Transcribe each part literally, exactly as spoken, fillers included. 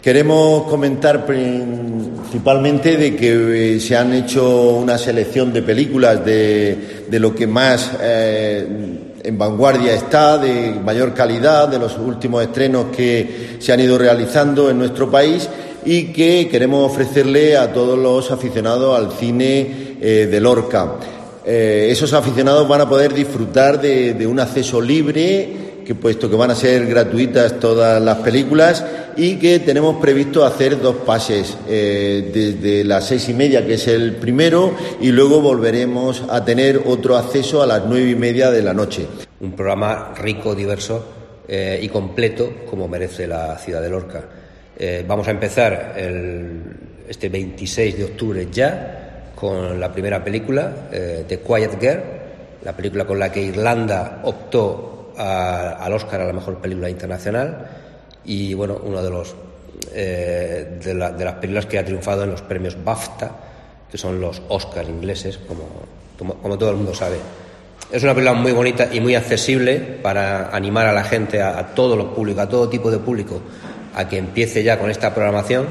Queremos comentar principalmente de que se han hecho una selección de películas de, de lo que más eh, en vanguardia está, de mayor calidad, de los últimos estrenos que se han ido realizando en nuestro país y que queremos ofrecerle a todos los aficionados al cine eh, de Lorca. Eh, esos aficionados van a poder disfrutar de, de un acceso libre, que puesto que van a ser gratuitas todas las películas, y que tenemos previsto hacer dos pases, eh, desde las seis y media, que es el primero, y luego volveremos a tener otro acceso a las nueve y media de la noche. Un programa rico, diverso eh, y completo, como merece la ciudad de Lorca. Eh, vamos a empezar el, este veintiséis de octubre ya con la primera película, eh, The Quiet Girl, la película con la que Irlanda optó a, al Oscar a la mejor película internacional, y bueno, uno de los eh, de, la, de las películas que ha triunfado en los premios BAFTA, que son los Oscars ingleses, como, como, como todo el mundo sabe. Es una película muy bonita y muy accesible para animar a la gente, a, a todos los públicos, a todo tipo de público, a que empiece ya con esta programación.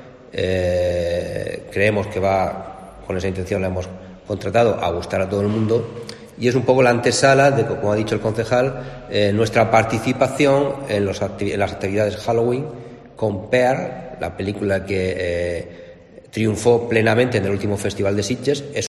Eh, creemos que va, con esa intención la hemos contratado, a gustar a todo el mundo. Y es un poco la antesala de, como ha dicho el concejal, eh, nuestra participación en, los acti- en las actividades Halloween con Pearl, la película que eh, triunfó plenamente en el último Festival de Sitges. Es